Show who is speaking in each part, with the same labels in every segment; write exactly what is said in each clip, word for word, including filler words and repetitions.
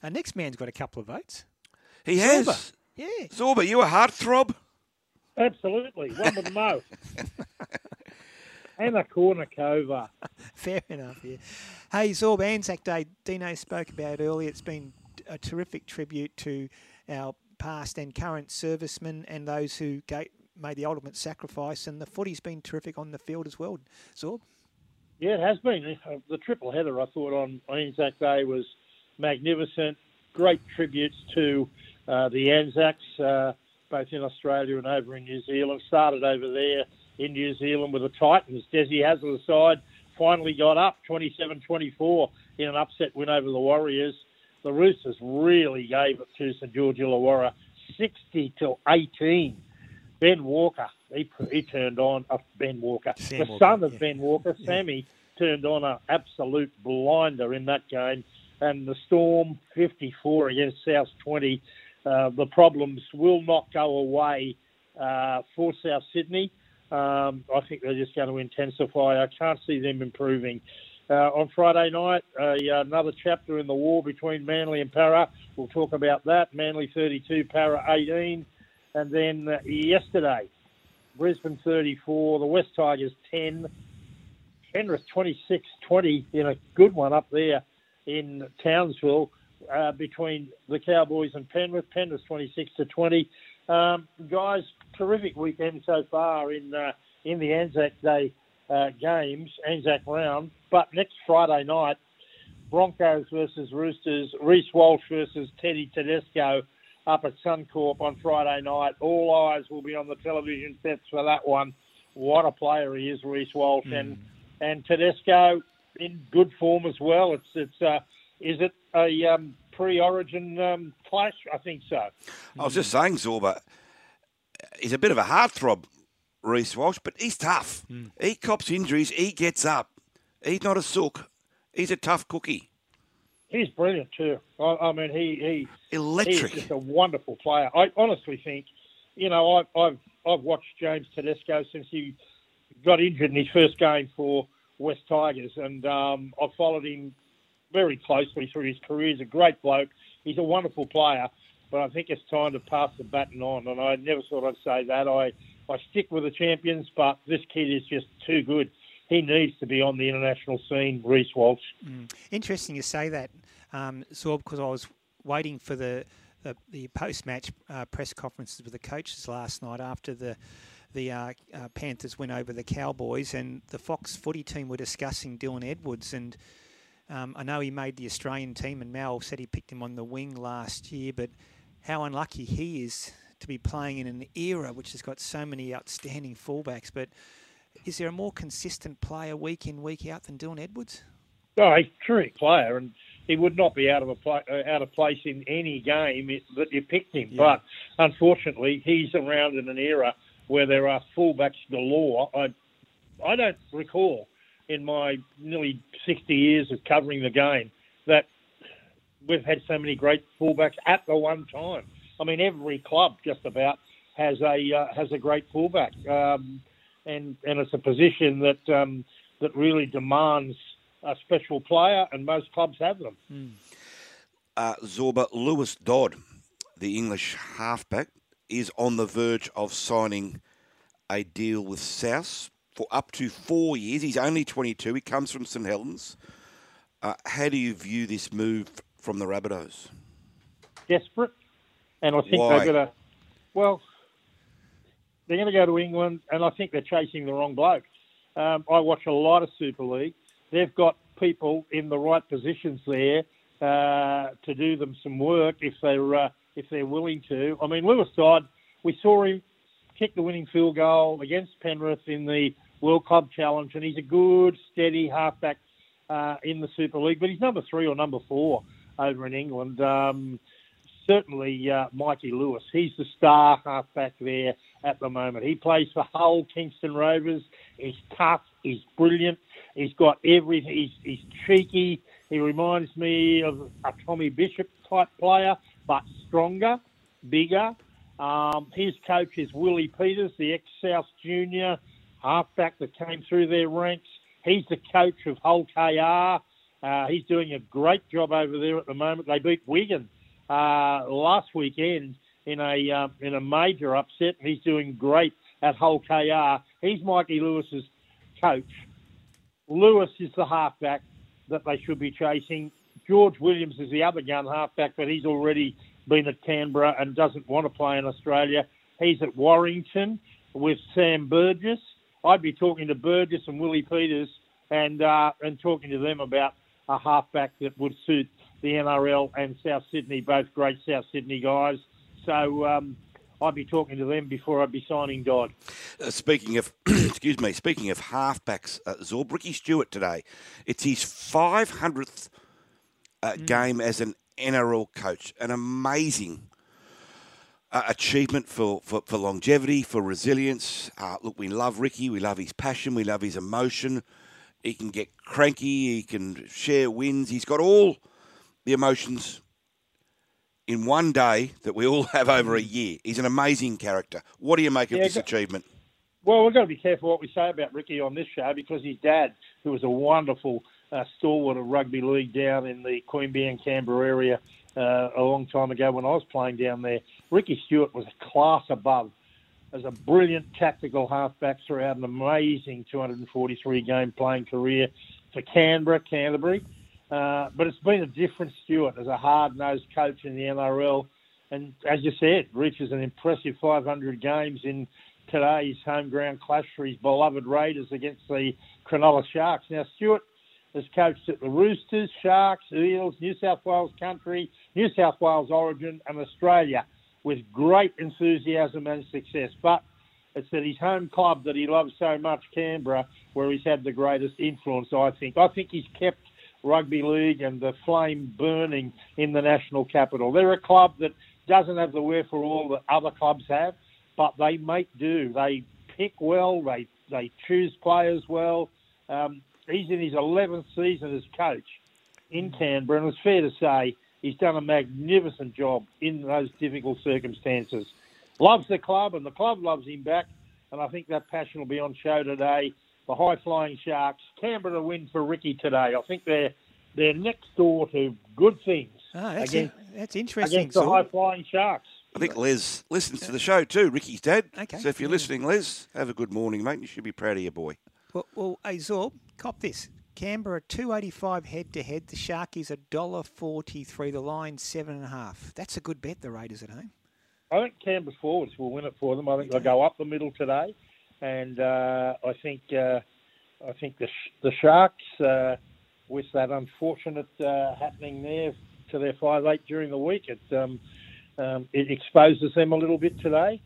Speaker 1: Our next man's got a couple of votes.
Speaker 2: He
Speaker 1: Zorba.
Speaker 2: has.
Speaker 1: Yeah.
Speaker 2: Zorba, you a heartthrob?
Speaker 3: Absolutely. One with the most. Anna Kournikova.
Speaker 1: Fair enough, yeah. Hey, Zorb, Anzac Day, Dino spoke about earlier. It's been a terrific tribute to our past and current servicemen and those who gave, made the ultimate sacrifice, and the footy's been terrific on the field as well, Zorb.
Speaker 3: Yeah, it has been. The triple header, I thought, on Anzac Day was magnificent. Great tributes to uh, the Anzacs, uh, both in Australia and over in New Zealand. Started over there in New Zealand with the Titans. Desi Hasler's side finally got up twenty-seven twenty-four in an upset win over the Warriors. The Roosters really gave it to St George Illawarra, sixty to eighteen. Ben Walker, he, he turned on, uh, Ben Walker,
Speaker 1: Sam
Speaker 3: the
Speaker 1: Walker,
Speaker 3: son of
Speaker 1: yeah.
Speaker 3: Ben Walker,
Speaker 1: Yeah.
Speaker 3: Sammy, turned on an absolute blinder in that game. And the Storm, fifty-four against South twenty. Uh, the problems will not go away uh, for South Sydney. Um, I think they're just going to intensify. I can't see them improving. Uh, on Friday night, uh, another chapter in the war between Manly and Para. We'll talk about that. Manly thirty-two, Para eighteen. And then uh, yesterday, Brisbane thirty-four, the West Tigers ten, Penrith twenty-six twenty in a good one up there in Townsville uh, between the Cowboys and Penrith. Penrith twenty-six to twenty. Um, guys, terrific weekend so far in uh, in the Anzac Day uh, games, Anzac round. But next Friday night, Broncos versus Roosters, Reece Walsh versus Teddy Tedesco up at Suncorp on Friday night. All eyes will be on the television sets for that one. What a player he is, Reece Walsh. Mm. And and Tedesco in good form as well. It's it's uh, is it a um, pre-Origin um, clash? I think so.
Speaker 2: I was just saying, Zorba, he's a bit of a heartthrob, Reece Walsh, but he's tough. Mm. He cops injuries. He gets up. He's not a sook. He's a tough cookie.
Speaker 3: He's brilliant too. I, I mean, he he
Speaker 2: electric.
Speaker 3: He's just a wonderful player. I honestly think, you know, I've I've I've watched James Tedesco since he got injured in his first game for West Tigers, and um, I've followed him very closely through his career. He's a great bloke. He's a wonderful player, but I think it's time to pass the baton on. And I never thought I'd say that. I I stick with the champions, but this kid is just too good. He needs to be on the international scene, Reece Walsh.
Speaker 1: Mm. Interesting you say that, um, Zorb, because I was waiting for the the, the post-match uh, press conferences with the coaches last night after the the uh, uh, Panthers went over the Cowboys, and the Fox footy team were discussing Dylan Edwards. And um, I know he made the Australian team, and Mal said he picked him on the wing last year, but how unlucky he is to be playing in an era which has got so many outstanding fullbacks. But is there a more consistent player week in, week out than Dylan Edwards?
Speaker 3: No, he's a terrific player, and he would not be out of a pla- uh, out of place in any game it, that you picked him. Yeah. But unfortunately, he's around in an era where there are fullbacks galore. I I don't recall in my nearly sixty years of covering the game that we've had so many great fullbacks at the one time. I mean, every club just about has a uh, has a great fullback. Um, And, and it's a position that um, that really demands a special player, and most clubs have them.
Speaker 1: Mm.
Speaker 2: Uh, Zorba, Lewis Dodd, the English halfback, is on the verge of signing a deal with South for up to four years. He's only twenty-two. He comes from St Helens. Uh, how do you view this move from the Rabbitohs?
Speaker 3: Desperate, and I think
Speaker 2: Why?
Speaker 3: they're going to. Well. They're going to go to England, and I think they're chasing the wrong bloke. Um, I watch a lot of Super League. They've got people in the right positions there uh, to do them some work if they're uh, if they're willing to. I mean, Lewis Dodd, we saw him kick the winning field goal against Penrith in the World Club Challenge, and he's a good, steady halfback uh, in the Super League. But he's number three or number four over in England. Um, certainly, uh, Mikey Lewis, he's the star halfback there at the moment. He plays for Hull, Kingston Rovers. He's tough. He's brilliant. He's got everything. He's, he's cheeky. He reminds me of a Tommy Bishop type player, but stronger, bigger. Um, his coach is Willie Peters, the ex-South junior halfback that came through their ranks. He's the coach of Hull K R. Uh, he's doing a great job over there at the moment. They beat Wigan uh, last weekend in a uh, in a major upset, and he's doing great at Hull K R. He's Mikey Lewis's coach. Lewis is the halfback that they should be chasing. George Williams is the other gun halfback, but he's already been at Canberra and doesn't want to play in Australia. He's at Warrington with Sam Burgess. I'd be talking to Burgess and Willie Peters and uh, and talking to them about a halfback that would suit the N R L and South Sydney, both great South Sydney guys. So um, I'd be talking to them before I'd be signing Dodd.
Speaker 2: Uh, speaking of, excuse me, speaking of halfbacks, uh, Zorb, Ricky Stewart today, it's his five hundredth uh, mm. game as an N R L coach. An amazing uh, achievement for, for, for longevity, for resilience. Uh, look, we love Ricky. We love his passion. We love his emotion. He can get cranky. He can share wins. He's got all the emotions in one day that we all have over a year. He's an amazing character. What do you make of yeah, this achievement?
Speaker 3: Well, we've got to be careful what we say about Ricky on this show because his dad, who was a wonderful uh, stalwart of rugby league down in the Queanbeyan, Canberra area uh, a long time ago when I was playing down there, Ricky Stewart was a class above as a brilliant tactical halfback throughout an amazing two hundred forty-three game playing career for Canberra, Canterbury. Uh, but it's been a different Stewart as a hard-nosed coach in the N R L. And as you said, reaches an impressive five hundred games in today's home ground clash for his beloved Raiders against the Cronulla Sharks. Now, Stewart has coached at the Roosters, Sharks, Eels, New South Wales Country, New South Wales Origin and Australia with great enthusiasm and success. But it's at his home club that he loves so much, Canberra, where he's had the greatest influence, I think. I think he's kept rugby league and the flame burning in the national capital. They're a club that doesn't have the wherewithal that other clubs have, but they make do. They pick well, they they choose players well. Um, he's in his eleventh season as coach in Canberra, and it's fair to say he's done a magnificent job in those difficult circumstances. Loves the club, and the club loves him back, and I think that passion will be on show today. The high-flying Sharks, Canberra to win for Ricky today. I think they're they're next door to good things.
Speaker 1: Oh, that's,
Speaker 3: against,
Speaker 1: a, that's interesting.
Speaker 3: Against the high-flying Sharks.
Speaker 2: I think Les listens to the show too, Ricky's dad.
Speaker 1: Okay.
Speaker 2: So if you're listening, Les, have a good morning, mate. You should be proud of your boy.
Speaker 1: Well, well hey, Zorb, cop this. Canberra two eighty-five head-to-head. The Sharkies one dollar forty-three. The line seven and a half. That's a good bet, the Raiders at home.
Speaker 3: I think Canberra forwards will win it for them. I think they'll go up the middle today. And uh, I think uh, I think the the Sharks, uh, with that unfortunate uh, happening there to their five eight during the week, it um, um, it exposes them a little bit today.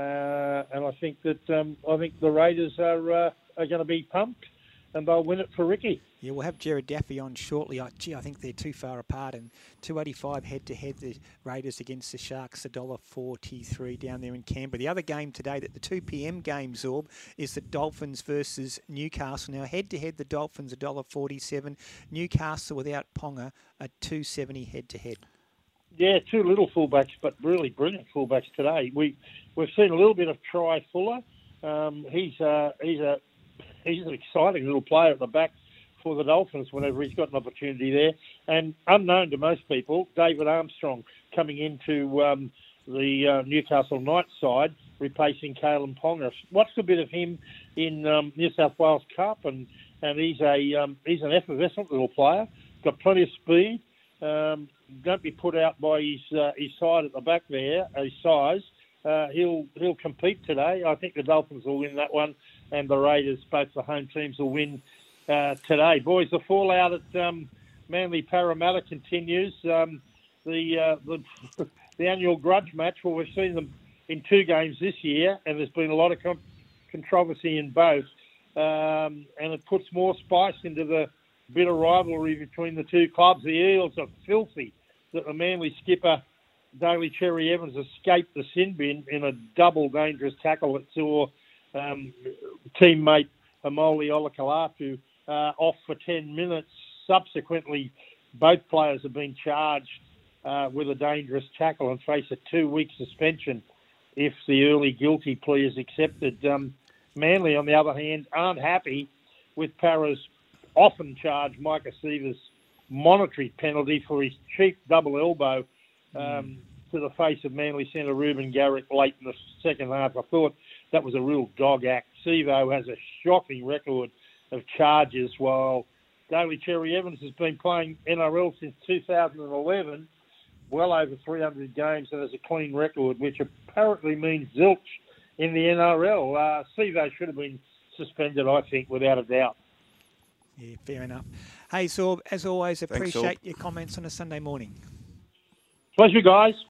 Speaker 3: Uh, and I think that um, I think the Raiders are uh, are going to be pumped, and they'll win it for Ricky.
Speaker 1: Yeah, we'll have Jared Daffy on shortly. I, gee, I think they're too far apart. And two eighty-five head-to-head, the Raiders against the Sharks, one dollar forty-three down there in Canberra. The other game today, that the two p.m. game, Zorb, is the Dolphins versus Newcastle. Now, head-to-head, the Dolphins, one dollar forty-seven. Newcastle without Ponga, a two seventy head-to-head.
Speaker 3: Yeah, two little fullbacks, but really brilliant fullbacks today. We, we've seen a little bit of Try Fuller. Um, he's, uh, he's, a, he's an exciting little player at the back for the Dolphins whenever he's got an opportunity there. And unknown to most people, David Armstrong coming into um, the uh, Newcastle Knights side, replacing Kalen Ponga. Watched a bit of him in um, New South Wales Cup, and, and he's a um, he's an effervescent little player. Got plenty of speed. Um, don't be put out by his uh, his side at the back there, his size. Uh, he'll he'll compete today. I think the Dolphins will win that one, and the Raiders, both the home teams, will win Uh, today. Boys, the fallout at um, Manly Parramatta continues. Um, the, uh, the the annual grudge match, well, we've seen them in two games this year, and there's been a lot of con- controversy in both. Um, and it puts more spice into the bitter rivalry between the two clubs. The Eels are filthy that the Manly skipper, Daly Cherry Evans, escaped the sin bin in a double dangerous tackle that saw um, teammate Amoli Olakalatu Uh, off for ten minutes. Subsequently, both players have been charged uh, with a dangerous tackle and face a two-week suspension if the early guilty plea is accepted. Um, Manly, on the other hand, aren't happy with Para's often charged Micah Sievers monetary penalty for his cheap double elbow um, to the face of Manly centre Ruben Garrick late in the second half. I thought that was a real dog act. Sevo has a shocking record of charges, while Daly Cherry Evans has been playing N R L since two thousand eleven, well over three hundred games, and has a clean record, which apparently means zilch in the N R L. Uh, Sevo should have been suspended, I think, without a doubt.
Speaker 1: Yeah, fair enough. Hey, Sorb, as always,
Speaker 2: Thanks,
Speaker 1: appreciate
Speaker 2: Sorb.
Speaker 1: your comments on a Sunday morning.
Speaker 3: Pleasure, guys.